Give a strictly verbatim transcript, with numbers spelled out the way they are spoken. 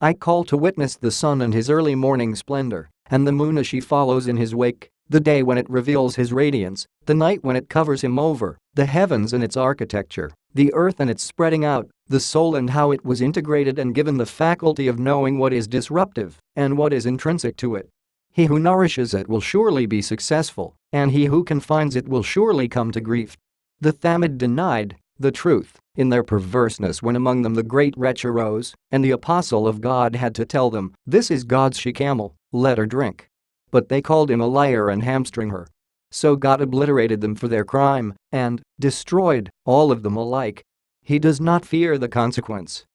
I call to witness the sun and his early morning splendor, and the moon as she follows in his wake, the day when it reveals his radiance, the night when it covers him over, the heavens and its architecture, the earth and its spreading out, the soul and how it was integrated and given the faculty of knowing what is disruptive and what is intrinsic to it. He who nourishes it will surely be successful, and he who confines it will surely come to grief. The Thamud denied the truth in their perverseness when among them the great wretch arose, and the apostle of God had to tell them, "This is God's she-camel, let her drink." But they called him a liar and hamstring her. So God obliterated them for their crime and destroyed all of them alike. He does not fear the consequence.